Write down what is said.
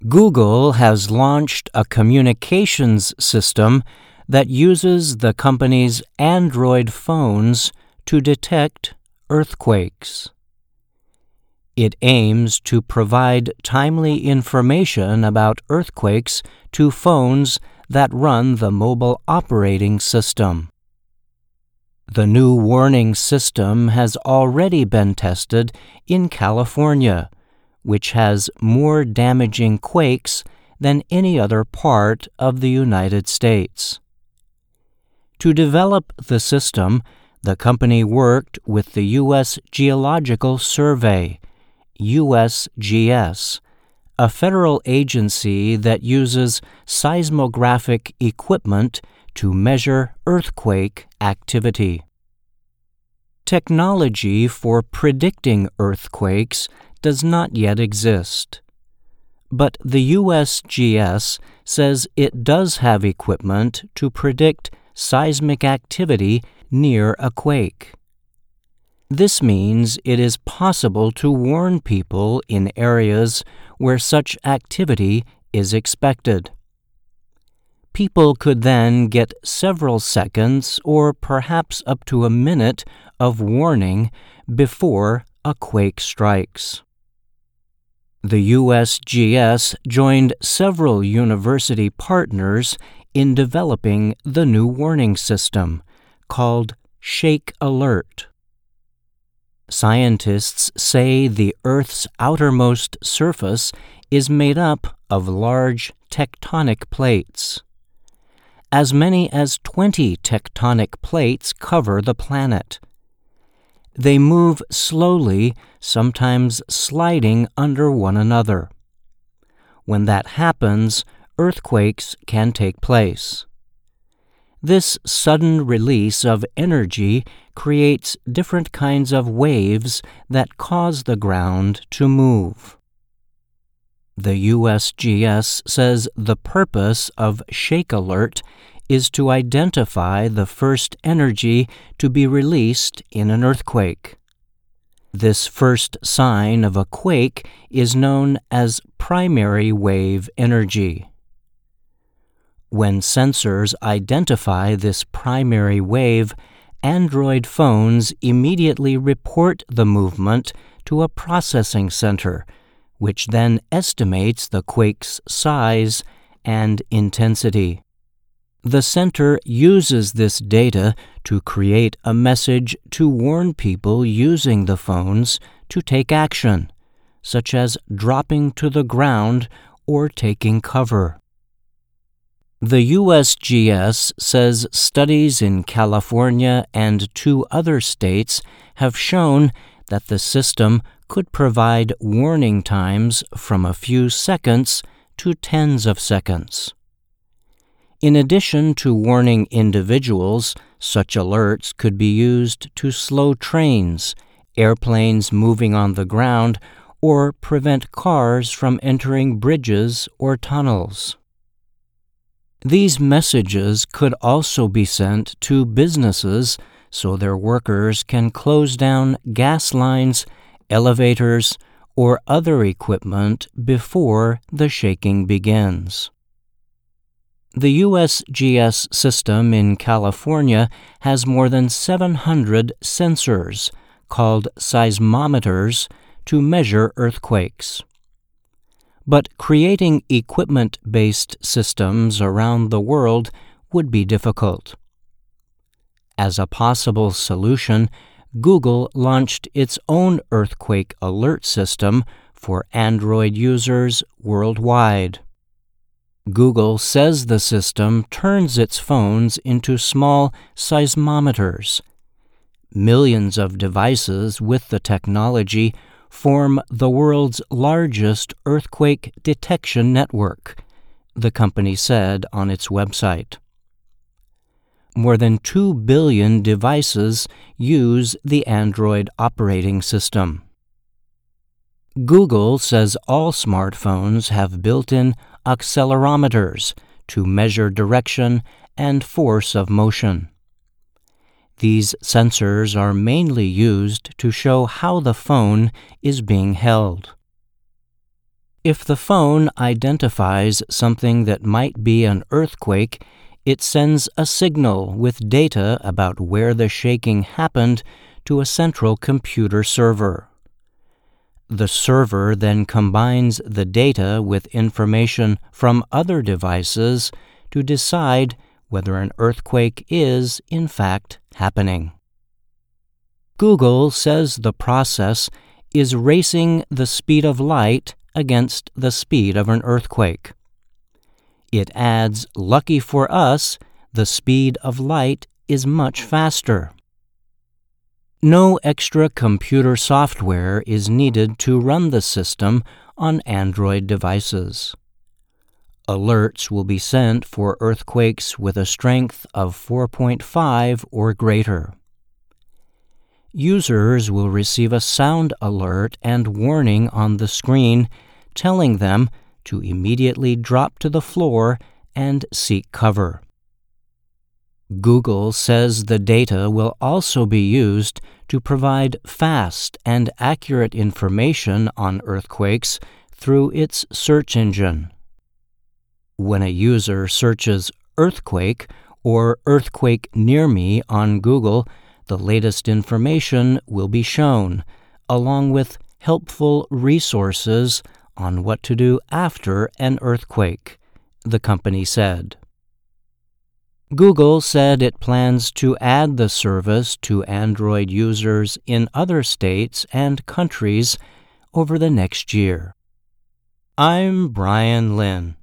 Google has launched a communications system that uses the company's Android phones to detect earthquakes. It aims to provide timely information about earthquakes to phones that run the mobile operating system. The new warning system has already been tested in California, which has more damaging quakes than any other part of the United States. To develop the system, the company worked with the U.S. Geological Survey, USGS, a federal agency that uses seismographic equipment to measure earthquake activity. Technology for predicting earthquakes does not yet exist, but the USGS says it does have equipment to predict seismic activity near a quake. This means it is possible to warn people in areas where such activity is expected. People could then get several seconds or perhaps up to a minute of warning before a quake strikes. The USGS joined several university partners in developing the new warning system, called Shake Alert. Scientists say the Earth's outermost surface is made up of large tectonic plates. As many as 20 tectonic plates cover the planet. They move slowly, sometimes sliding under one another. When that happens, earthquakes can take place. This sudden release of energy creates different kinds of waves that cause the ground to move. The USGS says the purpose of Shake Alert is to identify the first energy to be released in an earthquake. This first sign of a quake is known as primary wave energy. When sensors identify this primary wave, Android phones immediately report the movement to a processing center, which then estimates the quake's size and intensity. The center uses this data to create a message to warn people using the phones to take action, such as dropping to the ground or taking cover. The USGS says studies in California and 2 other states have shown that the system could provide warning times from a few seconds to tens of seconds. In addition to warning individuals, such alerts could be used to slow trains, airplanes moving on the ground, or prevent cars from entering bridges or tunnels. These messages could also be sent to businesses so their workers can close down gas lines, elevators, or other equipment before the shaking begins. The USGS system in California has more than 700 sensors, called seismometers, to measure earthquakes. But creating equipment-based systems around the world would be difficult. As a possible solution, Google launched its own earthquake alert system for Android users worldwide. Google says the system turns its phones into small seismometers. Millions of devices with the technology form the world's largest earthquake detection network, the company said on its website. More than 2 billion devices use the Android operating system. Google says all smartphones have built-in accelerometers to measure direction and force of motion. These sensors are mainly used to show how the phone is being held. If the phone identifies something that might be an earthquake, it sends a signal with data about where the shaking happened to a central computer server. The server then combines the data with information from other devices to decide whether an earthquake is, in fact, happening. Google says the process is racing the speed of light against the speed of an earthquake. It adds, lucky for us, the speed of light is much faster. No extra computer software is needed to run the system on Android devices. Alerts will be sent for earthquakes with a strength of 4.5 or greater. Users will receive a sound alert and warning on the screen telling them to immediately drop to the floor and seek cover. Google says the data will also be used to provide fast and accurate information on earthquakes through its search engine. When a user searches earthquake or earthquake near me on Google, the latest information will be shown, along with helpful resources on what to do after an earthquake, the company said. Google said it plans to add the service to Android users in other states and countries over the next year. I'm Brian Lynn.